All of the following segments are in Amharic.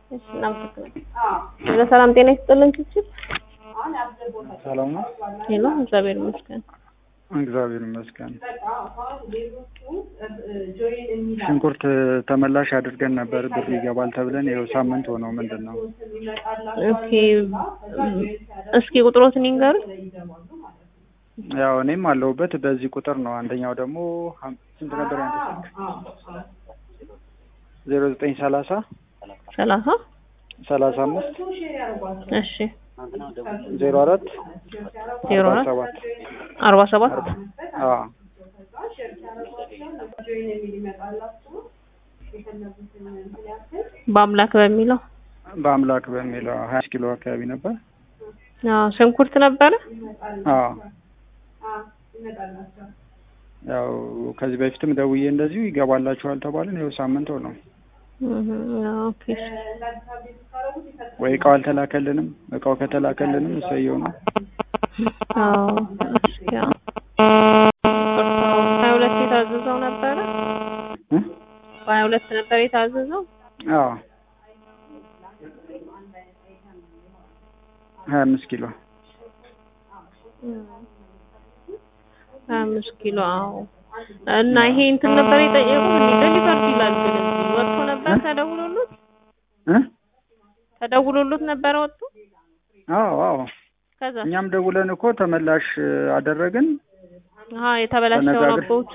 እሺ እናመሰግናለን። ሰላም ጤና ይስጥልን ችግር ሰላም ነው። ሄሎ እግዚአብሔር ይመስገን። እግዚአብሔር ይመስገን። ሽንኩርት ተመላሽ አድርገን ነበር ብር ይገባል ተብለን ይኸው ሳምንት ሆነው ምንድነው? ኦኬ እስኪ ቁጥሮትን ይንገሩ። ያው እኔም አለሁበት በዚህ ቁጥር ነው። አንደኛው ደግሞ ስንት ነበር ያንተ ስልክ? 0930 35 እሺ 04 47 በአምላክ በሚለው 20 ኪሎ አካባቢ ነበር። ሽንኩርት ነበረ። ያው ከዚህ በፊትም ደውዬ እንደዚሁ ይገባላችኋል ተባልን። ይኸው ሳምንት ሆነው። ኦኬ ወይ እቃው አልተላከልንም። እቃው ከተላከልንም እሰየው ነው። ያው 22 የታዘዘው ነበረ። 22 ነበር የታዘዘው። 25 ኪሎ 25 ኪሎ እና ይሄ እንትን ነበር የጠየቁት ዴሊቨሪ ይላል ግን ወጥቶ ነበር ተደውሎሉት ነበር ወጥቶ። ከዛ እኛም ደውለን እኮ ተመላሽ አደረግን። የተበላሸው ነውት።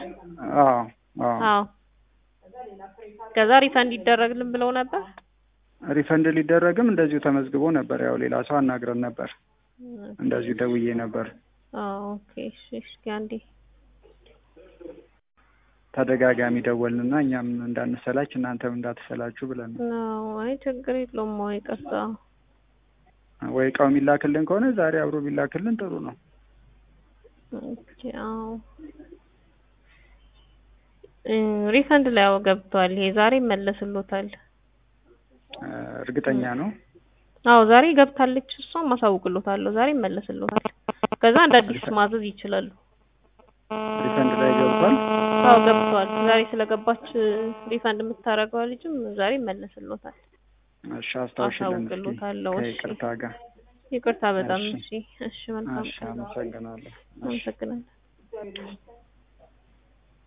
ከዛ ሪፈንድ ይደረግልን ብለው ነበር። ሪፈንድ ሊደረግም እንደዚሁ ተመዝግቦ ነበር። ያው ሌላ ሰው አናግረን ነበር። እንደዚሁ ደውዬ ነበር። ኦኬ እሺ አንዴ ተደጋጋሚ ደወልንና እኛም እንዳንሰላች እናንተም እንዳትሰላችሁ ብለን ነው። አይ ችግር የለውም። ይቅርታ። ወይ እቃው የሚላክልን ከሆነ ዛሬ አብሮ ቢላክልን ጥሩ ነው። ኦኬ ሪፈንድ ላይ ገብቷል። ይሄ ዛሬ ይመለስልዎታል። እርግጠኛ ነው? ዛሬ ገብታለች። እሷም ማሳውቅልዎታለሁ። ዛሬ ይመለስልዎታል። ከዛ እንደ አዲስ ማዘዝ ይችላሉ። ሪፈንድ ላይ ገብቷል? ገብቷል። ዛሬ ስለገባች ሪፈንድ የምታረገው ልጅም ዛሬ ይመለስልዎታል። እሺ አስታውሽልኝ። ይቅርታ በጣም እሺ መልካም። አመሰግናለሁ። አመሰግናለሁ።